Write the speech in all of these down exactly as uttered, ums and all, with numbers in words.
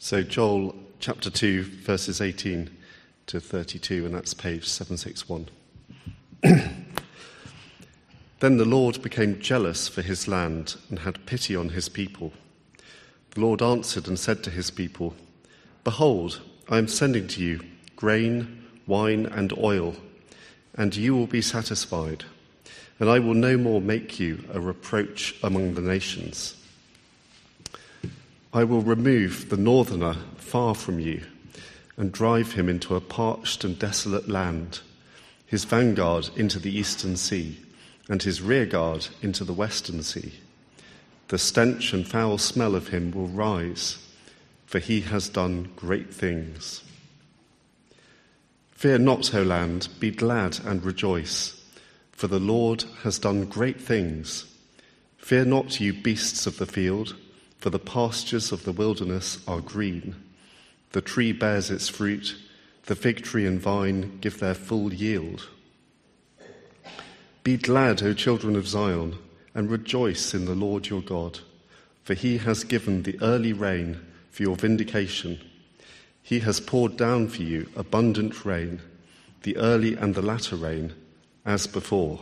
So Joel chapter two, verses eighteen to thirty-two, and that's page seven sixty-one. Then the Lord became jealous for his land and had pity on his people. The Lord answered and said to his people, "Behold, I am sending to you grain, wine, and oil, and you will be satisfied, and I will no more make you a reproach among the nations. I will remove the northerner far from you and drive him into a parched and desolate land, his vanguard into the eastern sea, and his rearguard into the western sea. The stench and foul smell of him will rise, for he has done great things. Fear not, O land, be glad and rejoice, for the Lord has done great things. Fear not, you beasts of the field, for the pastures of the wilderness are green. The tree bears its fruit, the fig tree and vine give their full yield. Be glad, O children of Zion, and rejoice in the Lord your God, for he has given the early rain for your vindication. He has poured down for you abundant rain, the early and the latter rain, as before.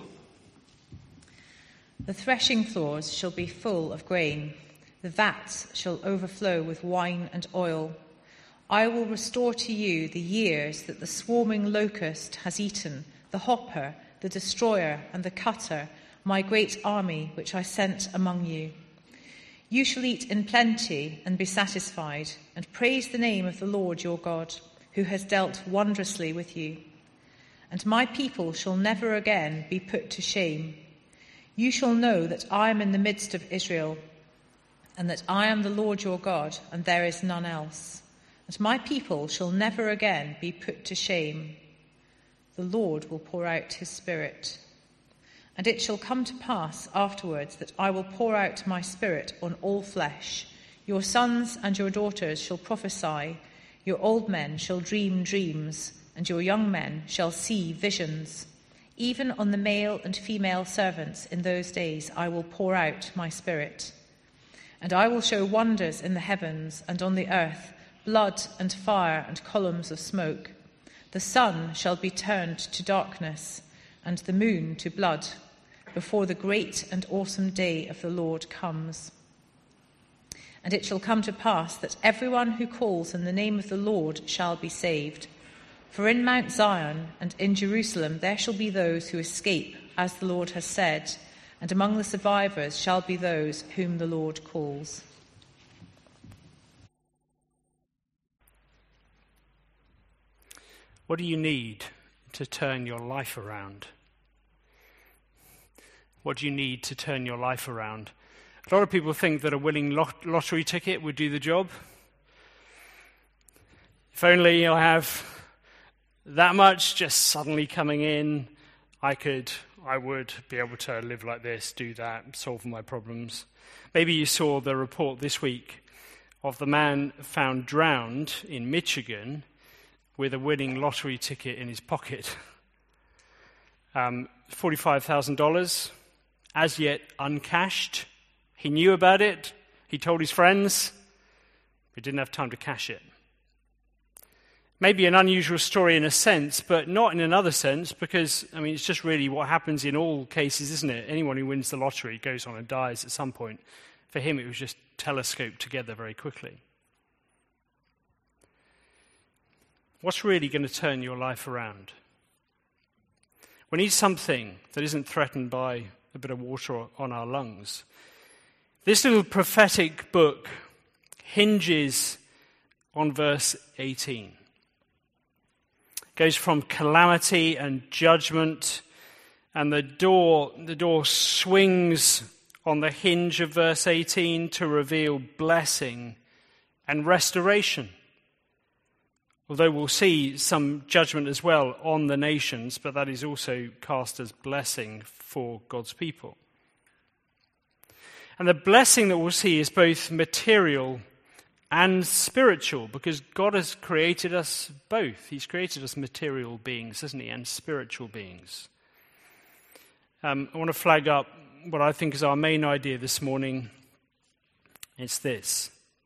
The threshing floors shall be full of grain. The vats shall overflow with wine and oil. I will restore to you the years that the swarming locust has eaten, the hopper, the destroyer, and the cutter, my great army which I sent among you. You shall eat in plenty and be satisfied, and praise the name of the Lord your God, who has dealt wondrously with you. And my people shall never again be put to shame. You shall know that I am in the midst of Israel, and that I am the Lord your God, and there is none else. And my people shall never again be put to shame. The Lord will pour out his Spirit. And it shall come to pass afterwards that I will pour out my Spirit on all flesh. Your sons and your daughters shall prophesy, your old men shall dream dreams, and your young men shall see visions. Even on the male and female servants in those days I will pour out my Spirit. And I will show wonders in the heavens and on the earth, blood and fire and columns of smoke. The sun shall be turned to darkness and the moon to blood before the great and awesome day of the Lord comes. And it shall come to pass that everyone who calls in the name of the Lord shall be saved. For in Mount Zion and in Jerusalem there shall be those who escape, as the Lord has said, and among the survivors shall be those whom the Lord calls." What do you need to turn your life around? What do you need to turn your life around? A lot of people think that a winning lot- lottery ticket would do the job. If only I have that much just suddenly coming in, I could, I would be able to live like this, do that, solve my problems. Maybe you saw the report this week of the man found drowned in Michigan with a winning lottery ticket in his pocket. Um, forty-five thousand dollars, as yet uncashed. He knew about it. He told his friends, but didn't have time to cash it. Maybe an unusual story in a sense, but not in another sense, because, I mean, it's just really what happens in all cases, isn't it? Anyone who wins the lottery goes on and dies at some point. For him, it was just telescoped together very quickly. What's really going to turn your life around? We need something that isn't threatened by a bit of water on our lungs. This little prophetic book hinges on verse eighteen. It goes from calamity and judgment, and the door, the door swings on the hinge of verse eighteen to reveal blessing and restoration. Although we'll see some judgment as well on the nations, but that is also cast as blessing for God's people. And the blessing that we'll see is both material and spiritual, because God has created us both. He's created us material beings, hasn't he, and spiritual beings. Um, I want to flag up what I think is our main idea this morning. It's this.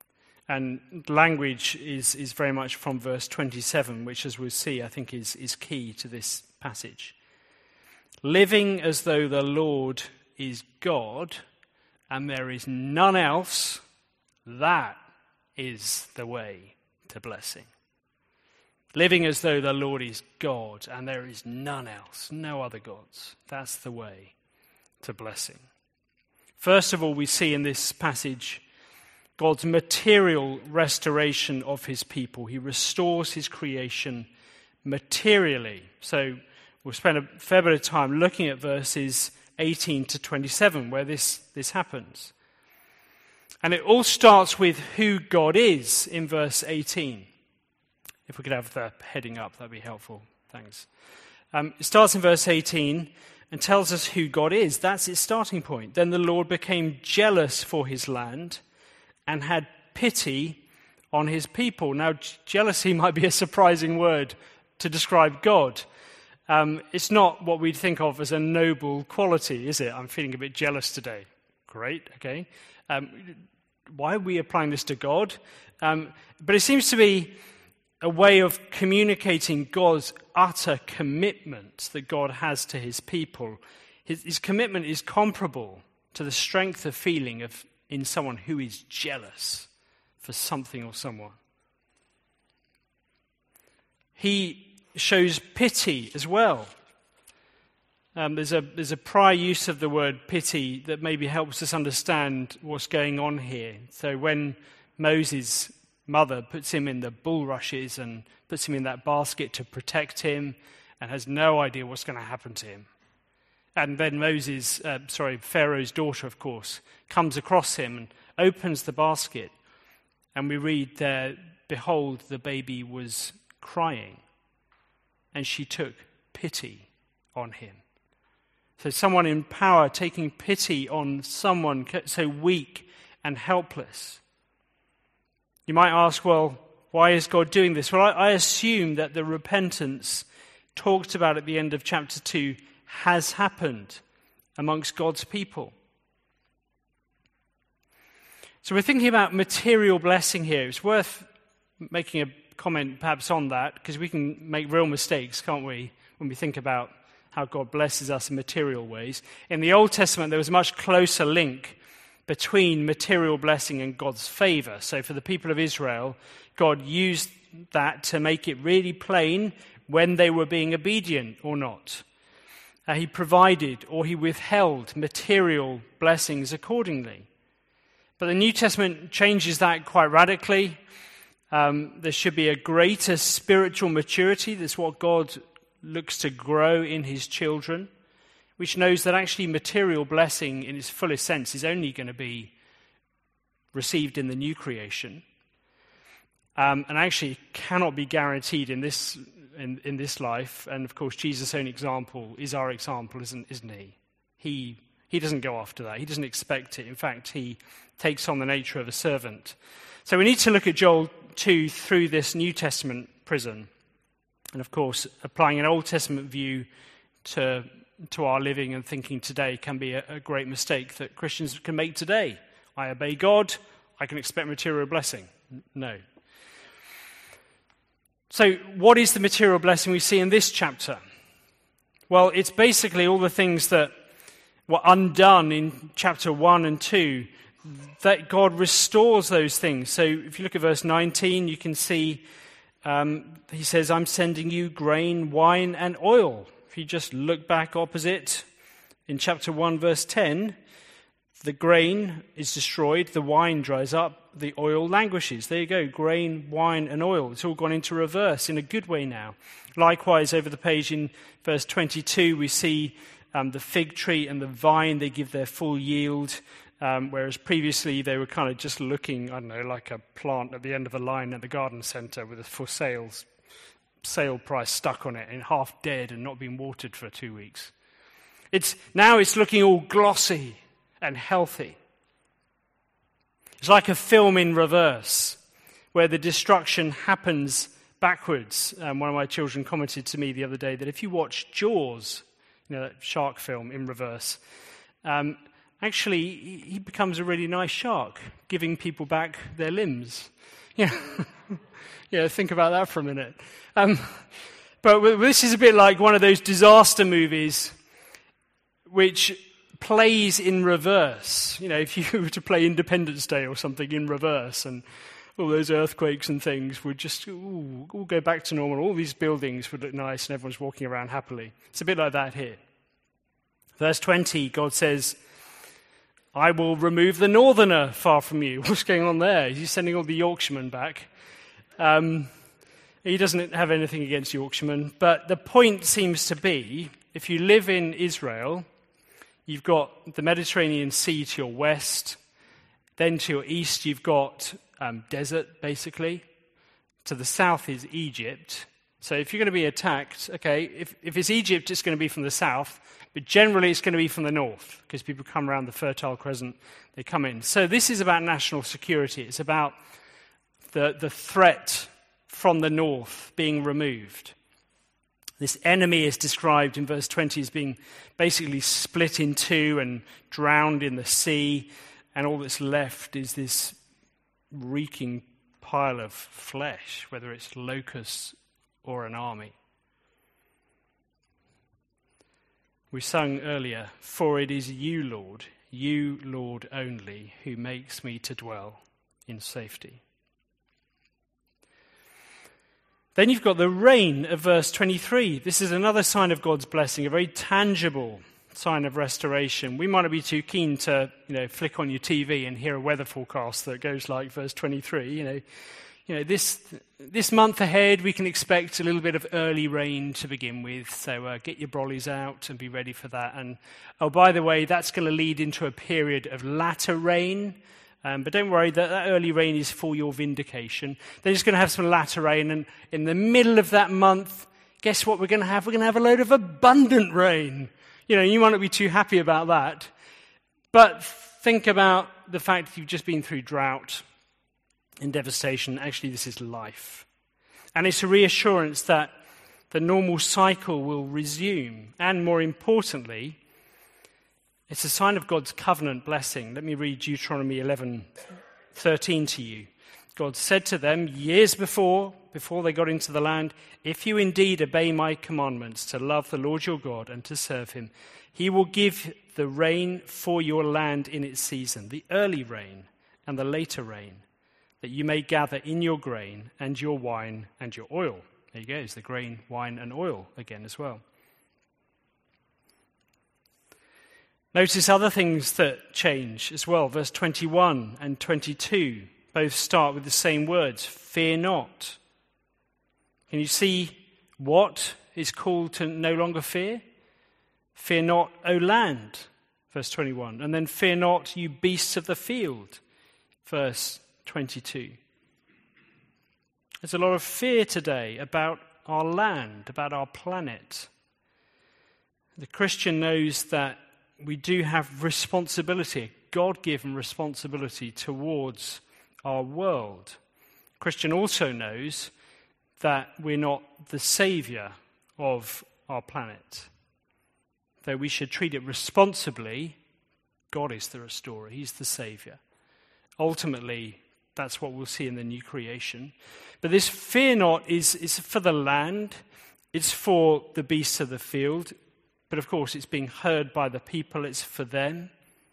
And language is, is very much from verse twenty-seven, which, as we'll see, I think is, is key to this passage. Living as though the Lord is God and there is none else, that is the way to blessing. Living as though the Lord is God and there is none else, no other gods. That's the way to blessing. First of all, we see in this passage God's material restoration of his people. He restores his creation materially. So we'll spend a fair bit of time looking at verses eighteen to twenty-seven, where this, this happens. And it all starts with who God is in verse eighteen. If we could have the heading up, that'd be helpful. Thanks. Um, it starts in verse eighteen and tells us who God is. That's its starting point. Then the Lord became jealous for his land and had pity on his people. Now, jealousy might be a surprising word to describe God. Um, it's not what we'd think of as a noble quality, is it? I'm feeling a bit jealous today. Great, okay. Um, why are we applying this to God? Um, but it seems to be a way of communicating God's utter commitment that God has to his people. His, his commitment is comparable to the strength of feeling of in someone who is jealous for something or someone. He shows pity as well. Um, there's a there's a prior use of the word pity that maybe helps us understand what's going on here. So when Moses' mother puts him in the bulrushes and puts him in that basket to protect him and has no idea what's going to happen to him. And then Moses, uh, sorry, Pharaoh's daughter, of course, comes across him and opens the basket. And we read there, behold, the baby was crying. And she took pity on him. So someone in power taking pity on someone so weak and helpless. You might ask, well, why is God doing this? Well, I, I assume that the repentance talked about at the end of chapter two has happened amongst God's people. So we're thinking about material blessing here. It's worth making a comment perhaps on that, because we can make real mistakes, can't we, when we think about how God blesses us in material ways. In the Old Testament, there was a much closer link between material blessing and God's favor. So for the people of Israel, God used that to make it really plain when they were being obedient or not. Uh, he provided or he withheld material blessings accordingly. But the New Testament changes that quite radically. Um, there should be a greater spiritual maturity. That's what God looks to grow in his children, which knows that actually material blessing in its fullest sense is only going to be received in the new creation, um, and actually cannot be guaranteed in this in, in this life. And of course, Jesus' own example is our example, isn't isn't he? He he doesn't go after that. He doesn't expect it. In fact, he takes on the nature of a servant. So we need to look at Joel two through this New Testament prism, and of course, applying an Old Testament view to to our living and thinking today can be a, a great mistake that Christians can make today. I obey God, I can expect material blessing. No. So what is the material blessing we see in this chapter? Well, it's basically all the things that were undone in chapter one and two, that God restores those things. So if you look at verse nineteen, you can see um, he says, I'm sending you grain, wine, and oil. If you just look back opposite, in chapter one, verse ten, the grain is destroyed, the wine dries up, the oil languishes. There you go, grain, wine, and oil. It's all gone into reverse in a good way now. Likewise, over the page in verse twenty-two, we see um, the fig tree and the vine, they give their full yield, um, whereas previously they were kind of just looking, I don't know, like a plant at the end of a line at the garden centre with a for sales sale price stuck on it and half dead and not being watered for two weeks. It's now it's looking all glossy and healthy. It's like a film in reverse where the destruction happens backwards. Um, one of my children commented to me the other day that if you watch Jaws, you know, that shark film in reverse, um, actually he becomes a really nice shark, giving people back their limbs. Yeah, yeah. Think about that for a minute. Um, but this is a bit like one of those disaster movies, which plays in reverse. You know, if you were to play Independence Day or something in reverse, and all those earthquakes and things would just ooh, all go back to normal. All these buildings would look nice, and everyone's walking around happily. It's a bit like that here. Verse twenty, God says, I will remove the northerner far from you. What's going on there? He's sending all the Yorkshiremen back. Um, he doesn't have anything against Yorkshiremen, but the point seems to be, if you live in Israel, you've got the Mediterranean Sea to your west, then to your east you've got um, desert, basically. To the south is Egypt. So if you're going to be attacked, okay, if, if it's Egypt, it's going to be from the south, but generally it's going to be from the north, because people come around the Fertile Crescent, they come in. So this is about national security. It's about the, the threat from the north being removed. This enemy is described in verse twenty as being basically split in two and drowned in the sea, and all that's left is this reeking pile of flesh, whether it's locusts or an army. We sung earlier, for it is you, Lord, you, Lord only, who makes me to dwell in safety. Then you've got the rain of verse twenty-three. This is another sign of God's blessing, a very tangible sign of restoration. We might not be too keen to, you know, flick on your T V and hear a weather forecast that goes like verse twenty-three. You know, you know this this month ahead we can expect a little bit of early rain to begin with. So uh, get your brollies out and be ready for that. And oh, by the way, that's going to lead into a period of latter rain. Um, but don't worry, that, that early rain is for your vindication. They're just going to have some latter rain, and in the middle of that month, guess what we're going to have? We're going to have a load of abundant rain. You know, you might not be too happy about that, but think about the fact that you've just been through drought and devastation. Actually, this is life. And it's a reassurance that the normal cycle will resume, and more importantly, it's a sign of God's covenant blessing. Let me read Deuteronomy eleven thirteen to you. God said to them years before, before they got into the land, if you indeed obey my commandments to love the Lord your God and to serve him, he will give the rain for your land in its season, the early rain and the later rain, that you may gather in your grain and your wine and your oil. There you go, it's the grain, wine and oil again as well. Notice other things that change as well. Verse twenty-one and twenty-two both start with the same words, fear not. Can you see what is called to no longer fear? Fear not, O land, verse twenty-one. And then fear not, you beasts of the field, verse twenty-two. There's a lot of fear today about our land, about our planet. The Christian knows that we do have responsibility, a God-given responsibility towards our world. Christian also knows that we're not the savior of our planet. Though we should treat it responsibly, God is the restorer, he's the savior. Ultimately, that's what we'll see in the new creation. But this fear not is, is for the land, it's for the beasts of the field, but of course it's being heard by the people, it's for them.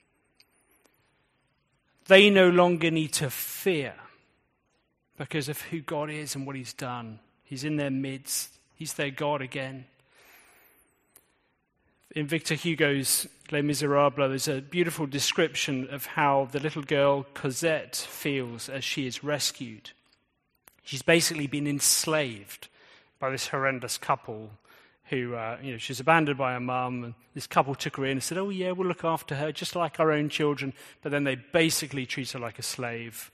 They no longer need to fear because of who God is and what he's done. He's in their midst. He's their God again. In Victor Hugo's Les Miserables, there's a beautiful description of how the little girl Cosette feels as she is rescued. She's basically been enslaved by this horrendous couple who, uh, you know, she's abandoned by her mum, and this couple took her in and said, oh yeah, we'll look after her just like our own children, but then they basically treat her like a slave.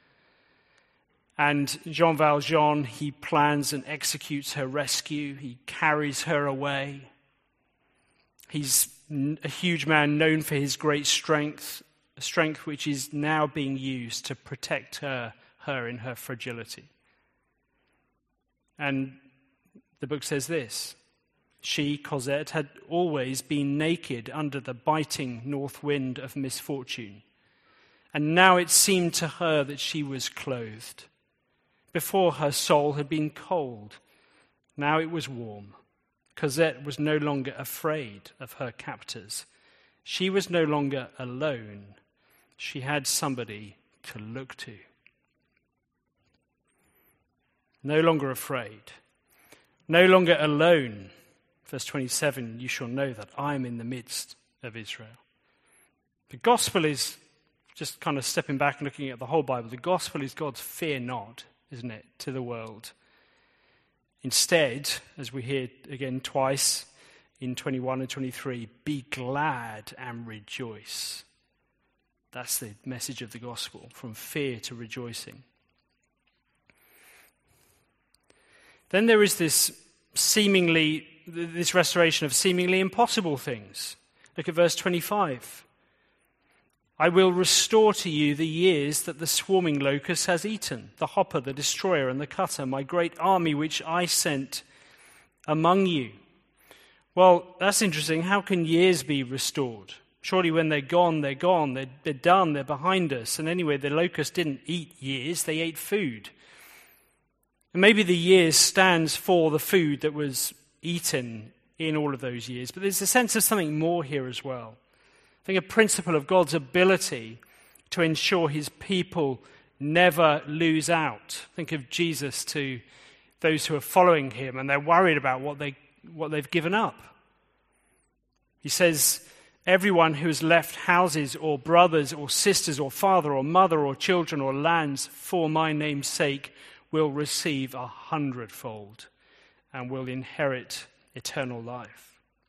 And Jean Valjean, he plans and executes her rescue. He carries her away. He's a huge man known for his great strength, a strength which is now being used to protect her, her in her fragility. And the book says this, She, Cosette, had always been naked under the biting north wind of misfortune, and now it seemed to her that she was clothed. Before, her soul had been cold. Now it was warm. Cosette was no longer afraid of her captors. She was no longer alone. She had somebody to look to. No longer afraid. No longer alone. Verse twenty-seven, you shall know that I am in the midst of Israel. The gospel is, just kind of stepping back and looking at the whole Bible, the gospel is God's fear not, isn't it, to the world. Instead, as we hear again twice in twenty-one and twenty-three, be glad and rejoice. That's the message of the gospel, from fear to rejoicing. Then there is this seemingly, this restoration of seemingly impossible things. Look at verse twenty-five. I will restore to you the years that the swarming locust has eaten, the hopper, the destroyer, and the cutter, my great army which I sent among you. Well, that's interesting. How can years be restored? Surely when they're gone, they're gone. They're, they're done. They're behind us. And anyway, the locust didn't eat years. They ate food. And maybe the years stands for the food that was eaten in all of those years. But there's a sense of something more here as well. I think a principle of God's ability to ensure his people never lose out. Think of Jesus to those who are following him and they're worried about what, they, what they've given up. He says, everyone who has left houses or brothers or sisters or father or mother or children or lands for my name's sake will receive a hundredfold and will inherit eternal life.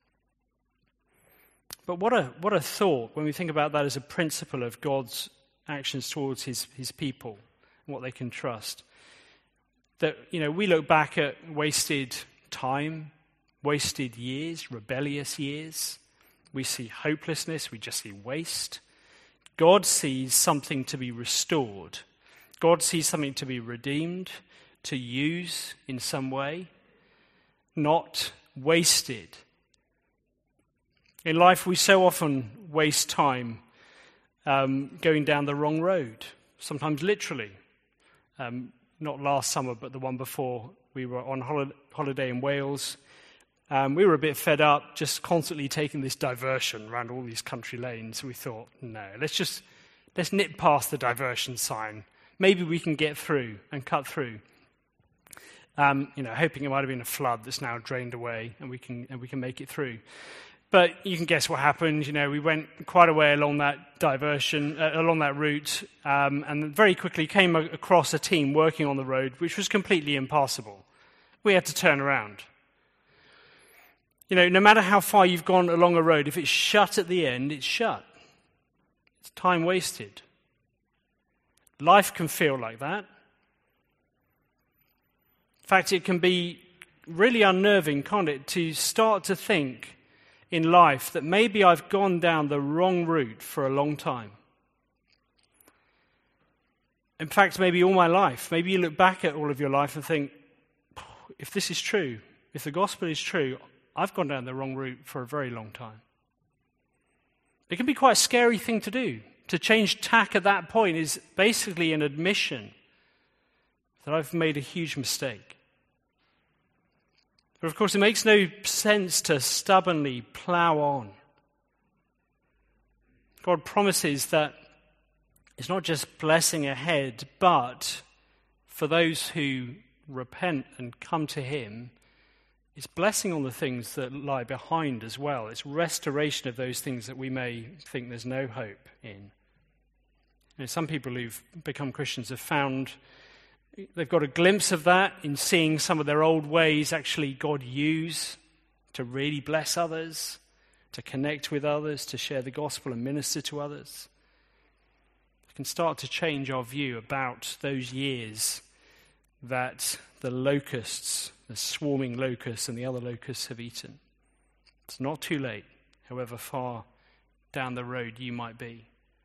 But what a what a thought when we think about that as a principle of God's actions towards his, his people and what they can trust. That, you know, we look back at wasted time, wasted years, rebellious years. We see hopelessness, we just see waste. God sees something to be restored. God sees something to be redeemed, to use in some way, not wasted. In life, we so often waste time um, going down the wrong road, sometimes literally. Um, not last summer, but the one before, we were on hol- holiday in Wales. Um, we were a bit fed up just constantly taking this diversion around all these country lanes. We thought, no, let's just let's nip past the diversion sign. Maybe we can get through and cut through. Um, you know, hoping it might have been a flood that's now drained away, and we can and we can make it through. But you can guess what happened. You know, we went quite a way along that diversion, uh, along that route, um, and very quickly came a- across a team working on the road, which was completely impassable. We had to turn around. You know, no matter how far you've gone along a road, if it's shut at the end, it's shut. It's time wasted. Life can feel like that. In fact, it can be really unnerving, can't it, to start to think in life that maybe I've gone down the wrong route for a long time. In fact, maybe all my life. Maybe you look back at all of your life and think, if this is true, if the gospel is true, I've gone down the wrong route for a very long time. It can be quite a scary thing to do. To change tack at that point is basically an admission that I've made a huge mistake. But of course, it makes no sense to stubbornly plow on. God promises that it's not just blessing ahead, but for those who repent and come to him, it's blessing on the things that lie behind as well. It's restoration of those things that we may think there's no hope in. You know, some people who've become Christians have found they've got a glimpse of that in seeing some of their old ways actually God use to really bless others, to connect with others, to share the gospel and minister to others. We can start to change our view about those years that the locusts, the swarming locusts and the other locusts have eaten. It's not too late, however far down the road you might be.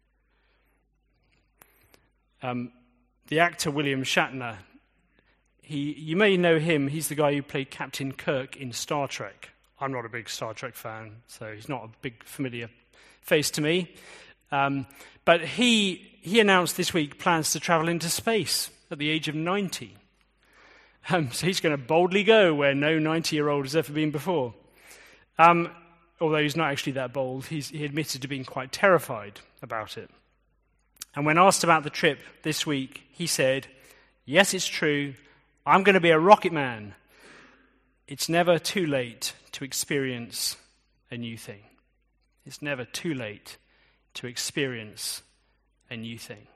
Um, the actor William Shatner, he, you may know him, he's the guy who played Captain Kirk in Star Trek. I'm not a big Star Trek fan, so he's not a big familiar face to me. Um, but he he announced this week plans to travel into space at the age of ninety. Um, so he's going to boldly go where no ninety-year-old has ever been before. Um, although he's not actually that bold, he's, he admitted to being quite terrified about it. And when asked about the trip this week, he said, "Yes, it's true. I'm going to be a rocket man. It's never too late to experience a new thing." It's never too late to experience a new thing.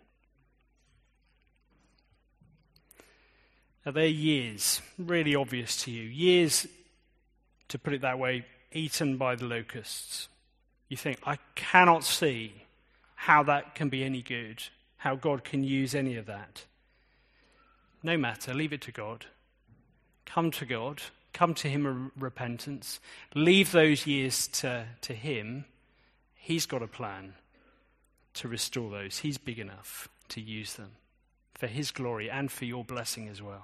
Are there years, really obvious to you, years, to put it that way, eaten by the locusts? You think, I cannot see how that can be any good, how God can use any of that. No matter, leave it to God. Come to God, come to him in repentance, leave those years to, to him. He's got a plan to restore those. He's big enough to use them for his glory and for your blessing as well.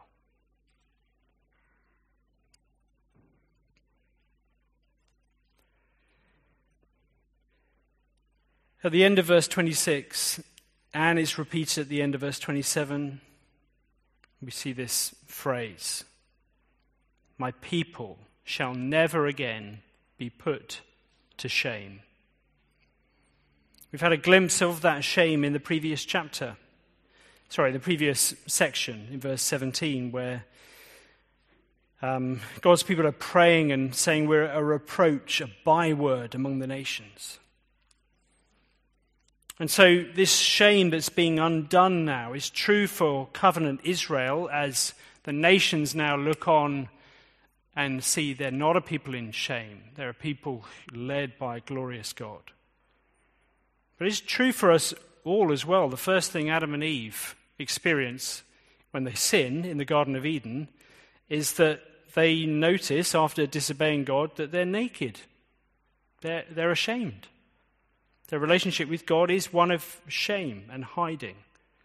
At the end of verse twenty-six, and it's repeated at the end of verse twenty-seven, we see this phrase, "My people shall never again be put to shame." We've had a glimpse of that shame in the previous chapter. Sorry, the previous section in verse seventeen, where um, God's people are praying and saying we're a reproach, a byword among the nations. And so this shame that's being undone now is true for covenant Israel, as the nations now look on and see they're not a people in shame. They're a people led by a glorious God. But it's true for us all as well. The first thing Adam and Eve experience when they sin in the Garden of Eden is that they notice, after disobeying God, that they're naked. They're, they're ashamed. Their relationship with God is one of shame and hiding.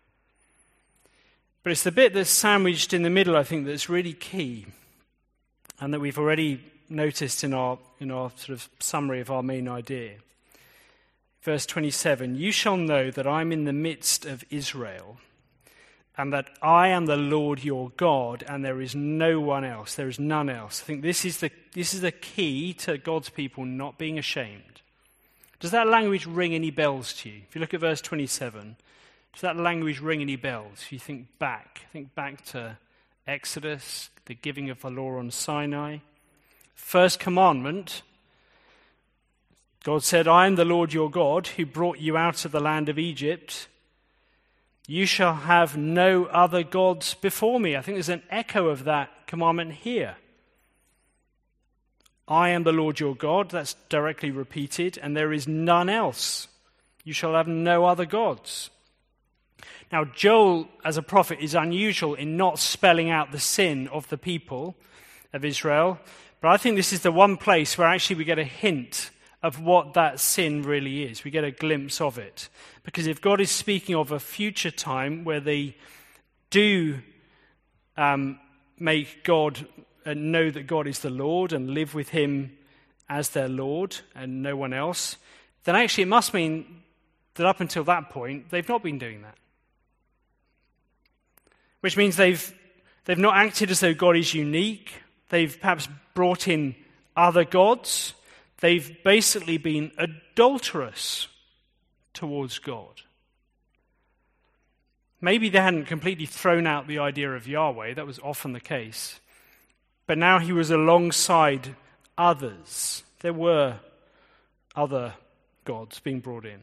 But it's the bit that's sandwiched in the middle, I think, that's really key, and that we've already noticed in our in our sort of summary of our main idea. Verse twenty-seven, "You shall know that I'm in the midst of Israel, and that I am the Lord your God, and there is no one else." There is none else. I think this is the this is the key to God's people not being ashamed. Does that language ring any bells to you? If you look at verse twenty-seven, does that language ring any bells? If you think back, think back to Exodus, the giving of the law on Sinai. First commandment, God said, "I am the Lord your God who brought you out of the land of Egypt. You shall have no other gods before me." I think there's an echo of that commandment here. "I am the Lord your God," that's directly repeated, "and there is none else. You shall have no other gods." Now, Joel, as a prophet, is unusual in not spelling out the sin of the people of Israel, but I think this is the one place where actually we get a hint of what that sin really is. We get a glimpse of it. Because if God is speaking of a future time where they do um, make God and know that God is the Lord and live with him as their Lord and no one else, then actually it must mean that up until that point, they've not been doing that. Which means they've they've not acted as though God is unique. They've perhaps brought in other gods. They've basically been adulterous towards God. Maybe they hadn't completely thrown out the idea of Yahweh. That was often the case. But now he was alongside others. There were other gods being brought in.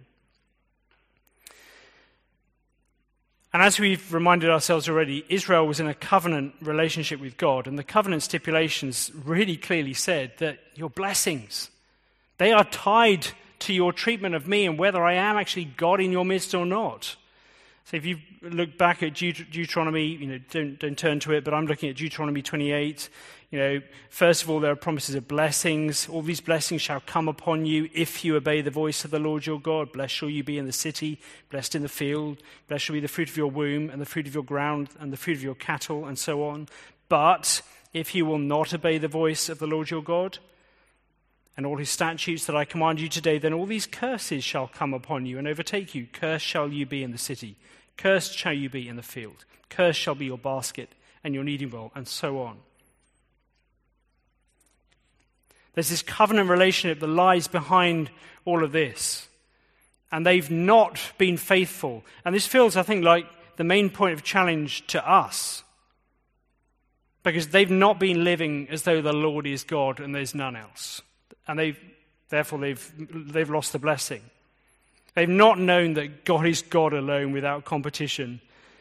And as we've reminded ourselves already, Israel was in a covenant relationship with God, and the covenant stipulations really clearly said that your blessings, they are tied to your treatment of me and whether I am actually God in your midst or not. So if you look back at Deut- Deuteronomy, you know, don't, don't turn to it, but I'm looking at Deuteronomy twenty-eight. You know, first of all, there are promises of blessings. All these blessings shall come upon you if you obey the voice of the Lord your God. Blessed shall you be in the city, blessed in the field. Blessed shall be the fruit of your womb and the fruit of your ground and the fruit of your cattle and so on. But if you will not obey the voice of the Lord your God, and all his statutes that I command you today, then all these curses shall come upon you and overtake you. Cursed shall you be in the city. Cursed shall you be in the field. Cursed shall be your basket and your kneading bowl, and so on. There's this covenant relationship that lies behind all of this. And they've not been faithful. And this feels, I think, like the main point of challenge to us. Because they've not been living as though the Lord is God and there's none else. And they've, therefore they've, they've lost the blessing. They've not known that God is God alone without competition.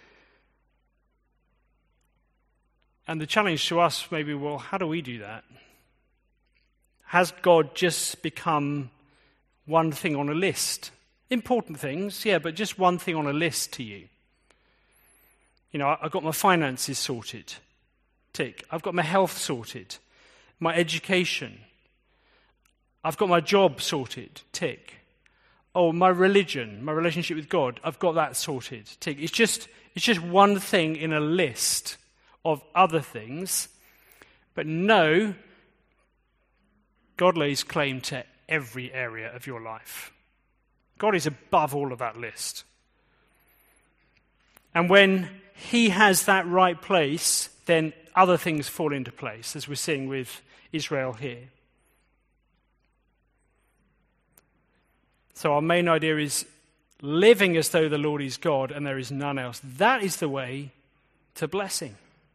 And the challenge to us may be, well, how do we do that? Has God just become one thing on a list? Important things, yeah, but just one thing on a list to you. You know, I've got my finances sorted. Tick. I've got my health sorted. My education. I've got my job sorted. Tick. Oh, my religion, my relationship with God, I've got that sorted. Tick. It's just, it's just one thing in a list of other things. But no, God lays claim to every area of your life. God is above all of that list. And when he has that right place, then other things fall into place, as we're seeing with Israel here. So our main idea is living as though the Lord is God and there is none else. That is the way to blessing.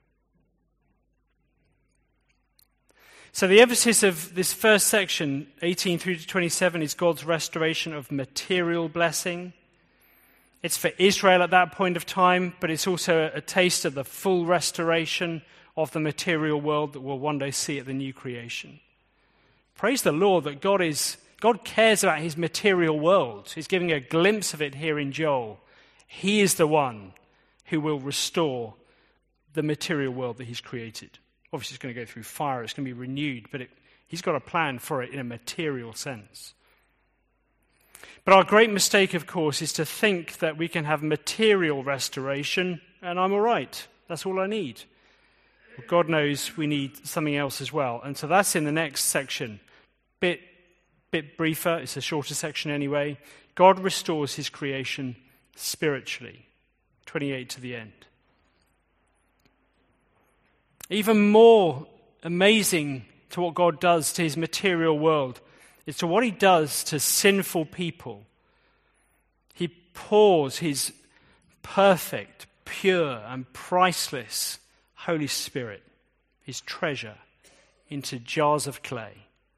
So the emphasis of this first section, eighteen through to twenty-seven, is God's restoration of material blessing. It's for Israel at that point of time, but it's also a taste of the full restoration of the material world that we'll one day see at the new creation. Praise the Lord that God is God cares about his material world. He's giving a glimpse of it here in Joel. He is the one who will restore the material world that he's created. Obviously, it's going to go through fire. It's going to be renewed, but it, he's got a plan for it in a material sense. But our great mistake, of course, is to think that we can have material restoration, and I'm all right. That's all I need. Well, God knows we need something else as well. And so that's in the next section. Bit, bit briefer. It's a shorter section anyway. God restores his creation spiritually. twenty-eight to the end. Even more amazing to what God does to his material world is to what he does to sinful people. He pours his perfect, pure, and priceless Holy Spirit, his treasure, into jars of clay.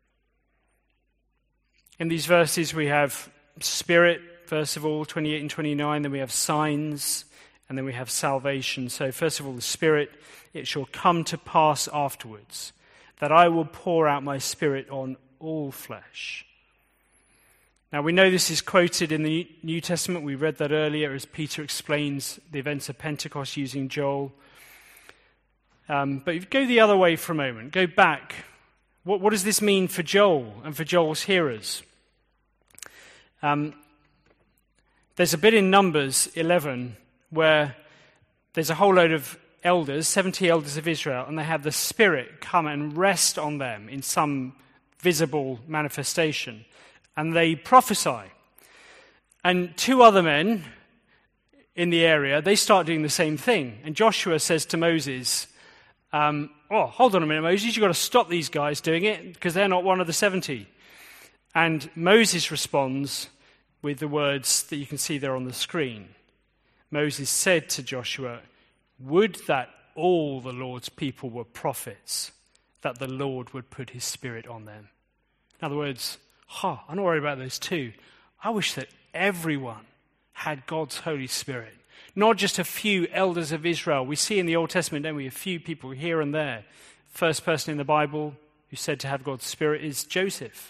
In these verses we have Spirit, first of all, twenty-eight and twenty-nine, then we have signs, and then we have salvation. So first of all, the Spirit, it shall come to pass afterwards that I will pour out my Spirit on all flesh. Now we know this is quoted in the New Testament. We read that earlier as Peter explains the events of Pentecost using Joel. Um, but if you go the other way for a moment, go back. What, what does this mean for Joel and for Joel's hearers? Um, there's a bit in Numbers eleven where there's a whole load of elders, seventy elders of Israel, and they have the Spirit come and rest on them in some visible manifestation. And they prophesy. And two other men in the area, they start doing the same thing. And Joshua says to Moses, um, oh, hold on a minute, Moses, you've got to stop these guys doing it because they're not one of the seventy. And Moses responds with the words that you can see there on the screen. Moses said to Joshua, would that all the Lord's people were prophets, that the Lord would put his Spirit on them. In other words, huh, I'm not worried about those two. I wish that everyone had God's Holy Spirit. Not just a few elders of Israel. We see in the Old Testament, don't we, a few people here and there. First person in the Bible who's said to have God's Spirit is Joseph.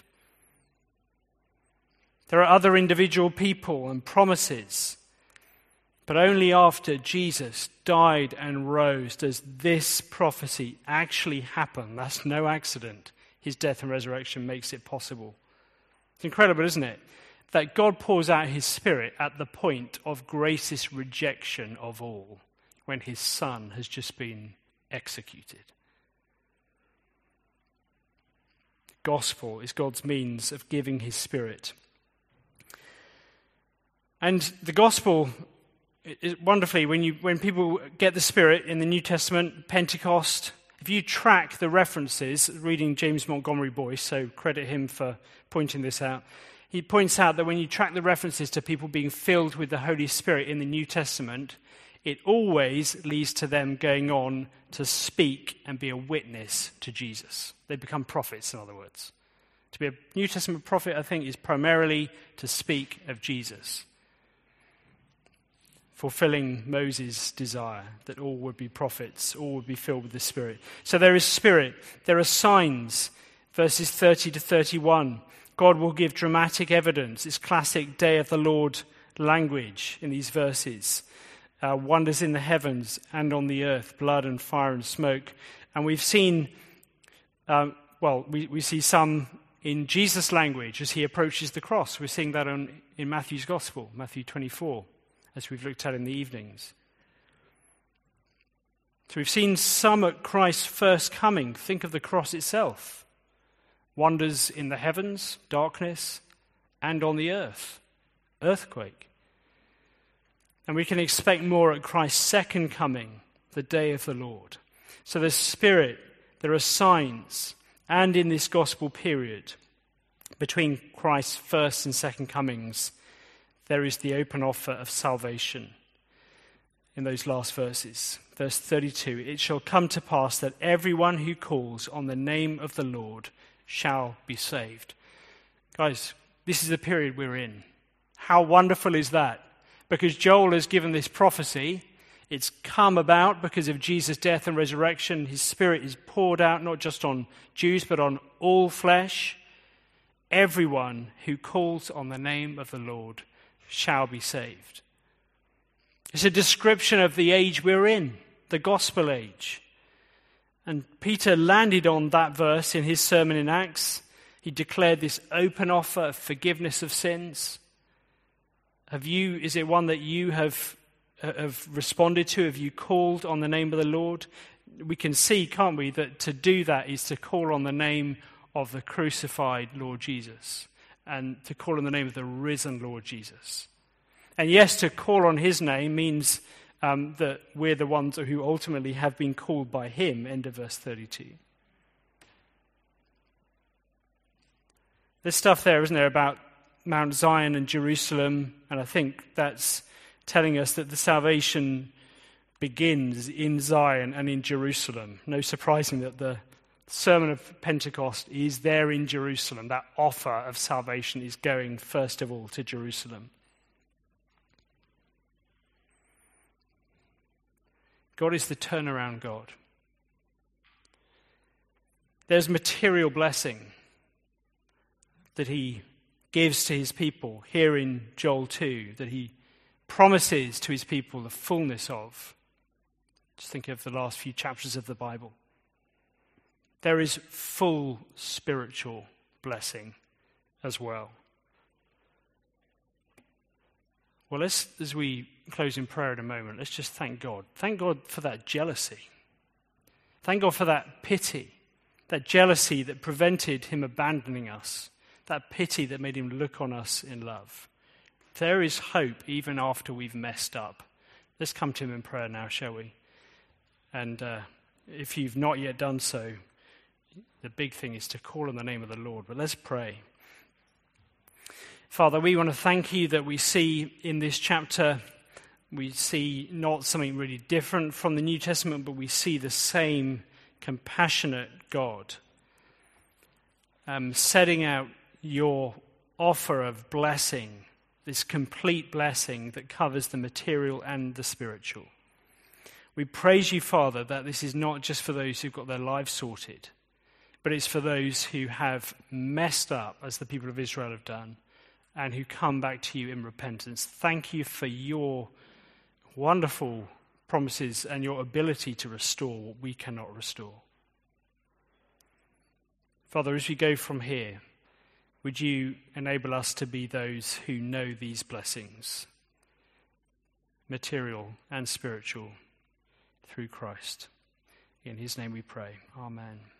There are other individual people and promises. But only after Jesus died and rose does this prophecy actually happen. That's no accident. His death and resurrection makes it possible. It's incredible, isn't it? That God pours out his Spirit at the point of greatest rejection of all, when his Son has just been executed. gospel is God's means of giving his Spirit. And the gospel is wonderfully, when you when people get the Spirit in the New Testament, Pentecost, if you track the references, reading James Montgomery Boyce, so credit him for pointing this out, he points out that when you track the references to people being filled with the Holy Spirit in the New Testament, it always leads to them going on to speak and be a witness to Jesus. They become prophets, in other words. To be a New Testament prophet, I think, is primarily to speak of Jesus, fulfilling Moses' desire that all would be prophets, all would be filled with the Spirit. So there is Spirit. There are signs, verses thirty to thirty-one. God will give dramatic evidence. It's classic day of the Lord language in these verses. Uh, wonders in the heavens and on the earth, blood and fire and smoke. And we've seen, um, well, we, we see some in Jesus' language as he approaches the cross. We're seeing that on, in Matthew's Gospel, Matthew twenty-four, as we've looked at in the evenings. So we've seen some at Christ's first coming. Think of the cross itself. Wonders in the heavens, darkness, and on the earth, earthquake. And we can expect more at Christ's second coming, the day of the Lord. So there's Spirit, there are signs, and in this gospel period, between Christ's first and second comings, there is the open offer of salvation in those last verses. Verse thirty-two, it shall come to pass that everyone who calls on the name of the Lord shall be saved. Guys, this is the period we're in. How wonderful is that? Because Joel has given this prophecy. It's come about because of Jesus' death and resurrection. His Spirit is poured out not just on Jews, but on all flesh. Everyone who calls on the name of the Lord shall be saved. It's a description of the age we're in, the gospel age. And Peter landed on that verse in his sermon in Acts. He declared this open offer of forgiveness of sins. Have you, is it one that you have, have responded to? Have you called on the name of the Lord? We can see, can't we, that to do that is to call on the name of the crucified Lord Jesus and to call on the name of the risen Lord Jesus. And yes, to call on his name means um, that we're the ones who ultimately have been called by him, end of verse thirty-two. There's stuff there, isn't there, about Mount Zion and Jerusalem, and I think that's telling us that the salvation begins in Zion and in Jerusalem. No surprising that the Sermon of Pentecost is there in Jerusalem. That offer of salvation is going first of all to Jerusalem. God is the turnaround God. There's material blessing that he gives to his people here in Joel two, that he promises to his people the fullness of. Just think of the last few chapters of the Bible. There is full spiritual blessing as well. Well, let's, as we close in prayer in a moment, let's just thank God. Thank God for that jealousy. Thank God for that pity, that jealousy that prevented him abandoning us, that pity that made him look on us in love. There is hope even after we've messed up. Let's come to him in prayer now, shall we? And uh, if you've not yet done so, the big thing is to call on the name of the Lord. But let's pray. Father, we want to thank you that we see in this chapter, we see not something really different from the New Testament, but we see the same compassionate God um, setting out your offer of blessing, this complete blessing that covers the material and the spiritual. We praise you, Father, that this is not just for those who've got their lives sorted, but it's for those who have messed up, as the people of Israel have done, and who come back to you in repentance. Thank you for your wonderful promises and your ability to restore what we cannot restore. Father, as we go from here, would you enable us to be those who know these blessings, material and spiritual, through Christ. In his name we pray. Amen.